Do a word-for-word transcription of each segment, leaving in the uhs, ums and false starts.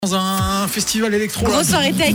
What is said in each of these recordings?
Dans un festival électro. Grosse soirée tech.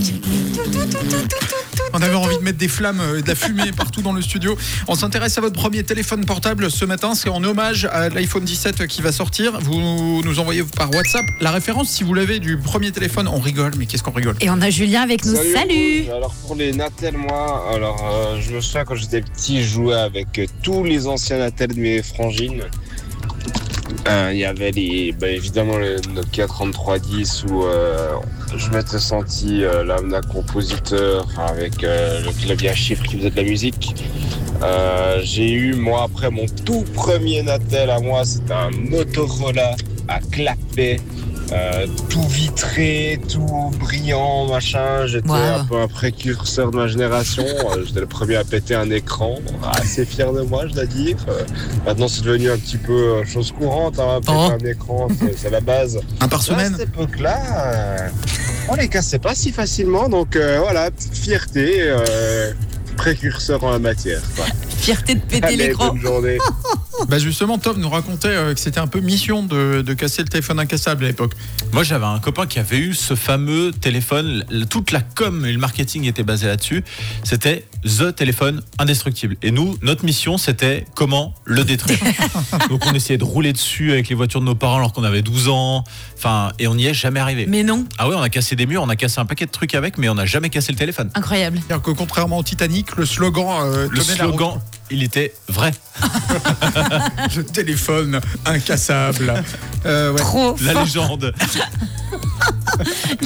On avait envie de mettre des flammes et de la fumée partout dans le studio. On s'intéresse à votre premier téléphone portable ce matin. C'est en hommage à l'iPhone dix-sept qui va sortir. Vous nous envoyez par WhatsApp la référence si vous l'avez du premier téléphone. On rigole, mais qu'est-ce qu'on rigole. Et on a Julien avec nous. Salut, Salut. Alors pour les Natel, moi, alors euh, je me souviens quand j'étais petit, je jouais avec euh, tous les anciens Natel de mes frangines. Il euh, y avait les, bah, évidemment le Nokia trente-trois dix où euh, je m'étais senti euh, l'âme d'un compositeur avec euh, le clavier à chiffres qui faisait de la musique. Euh, j'ai eu moi après mon tout premier Natel à moi, c'était un Motorola à clapet. Euh, tout vitré, tout brillant, machin. J'étais wow. un peu un précurseur de ma génération. Euh, j'étais le premier à péter un écran. Assez fier de moi, je dois dire. Euh, maintenant, c'est devenu un petit peu euh, chose courante. Hein, péter oh. un écran, c'est, c'est la base. Un par semaine. À cette époque-là, euh, on les cassait pas si facilement. Donc euh, voilà, petite fierté, euh, précurseur en la matière. Quoi. Fierté de péter Allez, l'écran. Bonne journée. Bah justement, Tom nous racontait euh, que c'était un peu mission de, de casser le téléphone incassable à l'époque. Moi, j'avais un copain qui avait eu ce fameux téléphone. Toute la com et le marketing était basé là-dessus. C'était The téléphone indestructible. Et nous, notre mission, c'était comment le détruire. Donc, on essayait de rouler dessus avec les voitures de nos parents alors qu'on avait douze ans. Enfin, et on n'y est jamais arrivé. Mais non. Ah ouais, on a cassé des murs, on a cassé un paquet de trucs avec, mais on n'a jamais cassé le téléphone. Incroyable. C'est-à-dire que contrairement au Titanic, le slogan euh, le slogan, la... il était vrai. Le téléphone incassable. Euh, ouais. Trop La fort. légende.